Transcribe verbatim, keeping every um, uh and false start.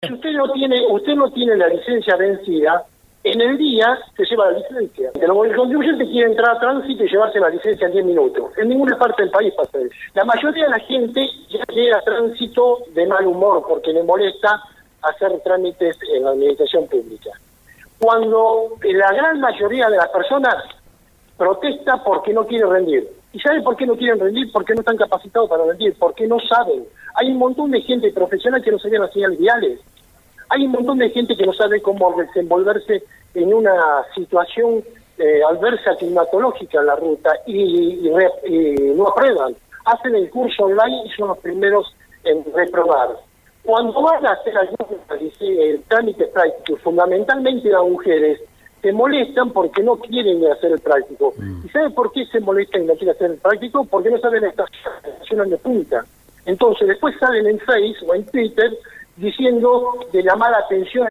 Si usted no tiene, usted no tiene la licencia vencida, en el día se lleva la licencia. El contribuyente quiere entrar a tránsito y llevarse la licencia en diez minutos. En ninguna parte del país pasa eso. La mayoría de la gente ya llega a tránsito de mal humor porque le molesta hacer trámites en la administración pública. Cuando la gran mayoría de las personas protesta porque no quiere rendir. ¿Y sabe por qué no quieren rendir? Porque no están capacitados para rendir, porque no saben. Hay un montón de gente profesional que no sabía las señales viales. Hay un montón de gente que no sabe cómo desenvolverse en una situación eh, adversa climatológica en la ruta y, y, re, y no aprueban. Hacen el curso online y son los primeros en reprobar. Cuando van a hacer algún el trámite práctico, fundamentalmente las mujeres, se molestan porque no quieren hacer el práctico. Mm. ¿Y sabe por qué se molestan y no quieren hacer el práctico? Porque no saben estacionar de punta. Entonces después salen en Facebook o en Twitter diciendo de llamar la atención